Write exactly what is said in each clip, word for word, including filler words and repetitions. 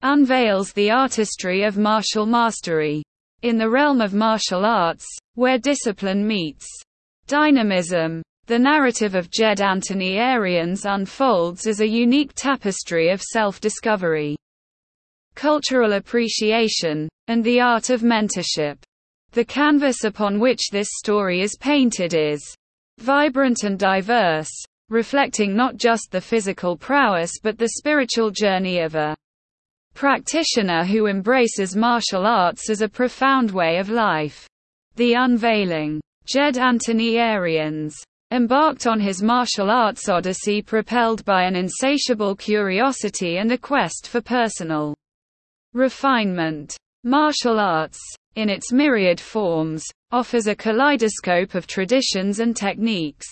unveils the artistry of martial mastery. In the realm of martial arts, where discipline meets dynamism, the narrative of Jed Anthony Arians unfolds as a unique tapestry of self-discovery, cultural appreciation, and the art of mentorship. The canvas upon which this story is painted is vibrant and diverse, reflecting not just the physical prowess but the spiritual journey of a practitioner who embraces martial arts as a profound way of life. The unveiling. Jed Anthony Arians embarked on his martial arts odyssey propelled by an insatiable curiosity and a quest for personal refinement. Martial arts, in its myriad forms, offers a kaleidoscope of traditions and techniques,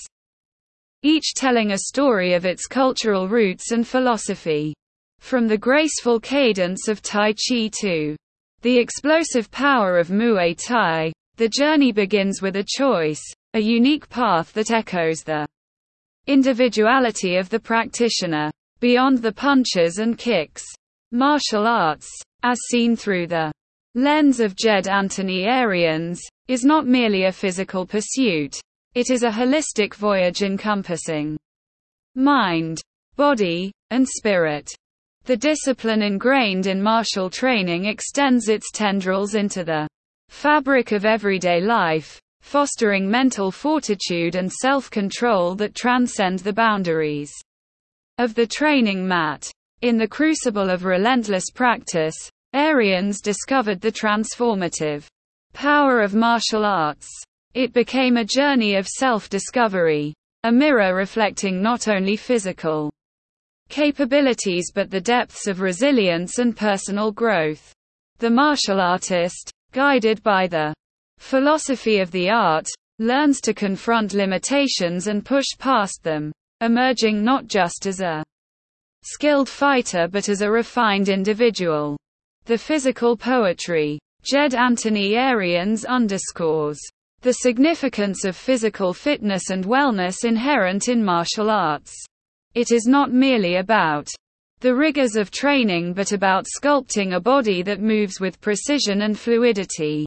each telling a story of its cultural roots and philosophy. From the graceful cadence of Tai Chi to the explosive power of Muay Thai, the journey begins with a choice, a unique path that echoes the individuality of the practitioner. Beyond the punches and kicks, martial arts, as seen through the lens of Jed Anthony Arians, is not merely a physical pursuit. It is a holistic voyage encompassing mind, body, and spirit. The discipline ingrained in martial training extends its tendrils into the fabric of everyday life, fostering mental fortitude and self-control that transcend the boundaries of the training mat. In the crucible of relentless practice, Arians discovered the transformative power of martial arts. It became a journey of self-discovery, a mirror reflecting not only physical capabilities but the depths of resilience and personal growth. The martial artist, guided by the philosophy of the art, learns to confront limitations and push past them, emerging not just as a skilled fighter but as a refined individual. The physical poetry. Jed Anthony Arians underscores the significance of physical fitness and wellness inherent in martial arts. It is not merely about the rigors of training but about sculpting a body that moves with precision and fluidity.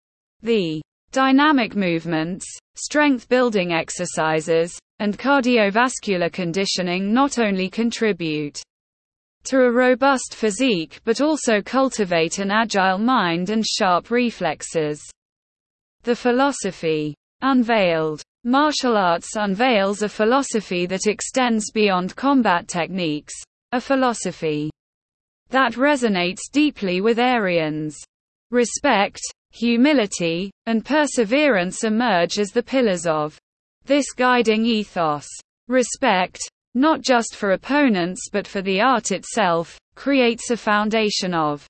The dynamic movements, strength-building exercises, and cardiovascular conditioning not only contribute to a robust physique but also cultivate an agile mind and sharp reflexes. The philosophy. Unveiled. Martial arts unveils a philosophy that extends beyond combat techniques, a philosophy that resonates deeply with Arians. Respect, humility, and perseverance emerge as the pillars of this guiding ethos. Respect, not just for opponents but for the art itself, creates a foundation of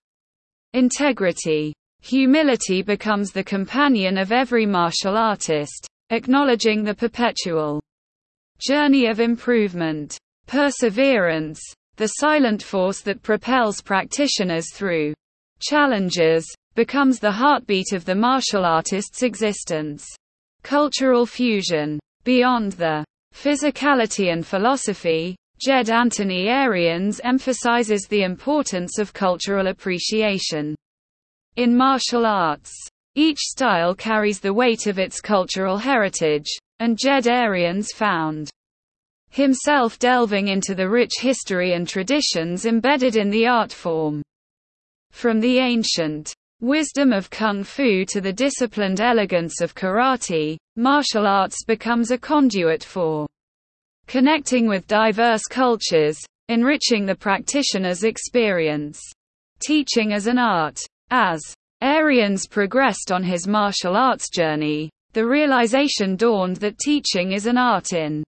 integrity. Humility becomes the companion of every martial artist, acknowledging the perpetual journey of improvement. Perseverance, the silent force that propels practitioners through challenges, becomes the heartbeat of the martial artist's existence. Cultural fusion. Beyond the physicality and philosophy, Jed Anthony Arians emphasizes the importance of cultural appreciation. In martial arts, each style carries the weight of its cultural heritage, and Jed Arians found himself delving into the rich history and traditions embedded in the art form. From the ancient wisdom of kung fu to the disciplined elegance of karate, martial arts becomes a conduit for connecting with diverse cultures, enriching the practitioner's experience. Teaching as an art. As Arians progressed on his martial arts journey, the realization dawned that teaching is an art in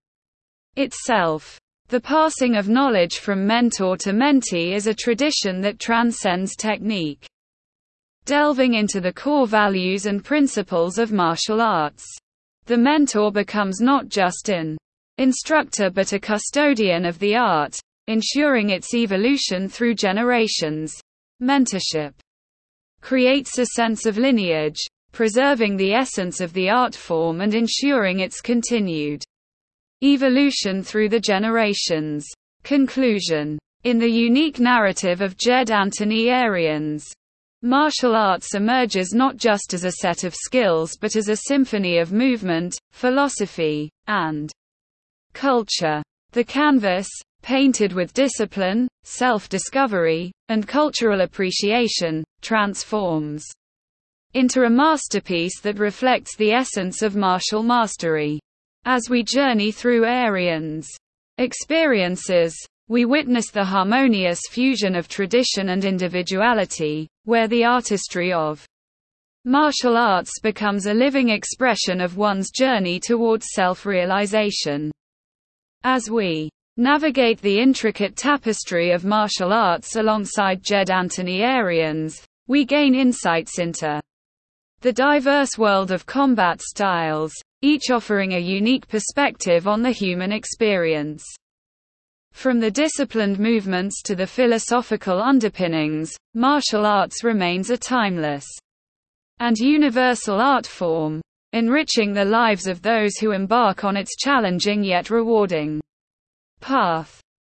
itself. The passing of knowledge from mentor to mentee is a tradition that transcends technique. Delving into the core values and principles of martial arts, the mentor becomes not just an instructor but a custodian of the art, ensuring its evolution through generations. Mentorship creates a sense of lineage, preserving the essence of the art form and ensuring its continued evolution through the generations. Conclusion. In the unique narrative of Jed Anthony Arians, martial arts emerges not just as a set of skills but as a symphony of movement, philosophy, and culture. The canvas, painted with discipline, self-discovery, and cultural appreciation, transforms into a masterpiece that reflects the essence of martial mastery. As we journey through Arians' experiences, we witness the harmonious fusion of tradition and individuality, where the artistry of martial arts becomes a living expression of one's journey towards self-realization. As we navigate the intricate tapestry of martial arts alongside Jed Anthony Arians, we gain insights into the diverse world of combat styles, each offering a unique perspective on the human experience. From the disciplined movements to the philosophical underpinnings, martial arts remains a timeless and universal art form, enriching the lives of those who embark on its challenging yet rewarding path.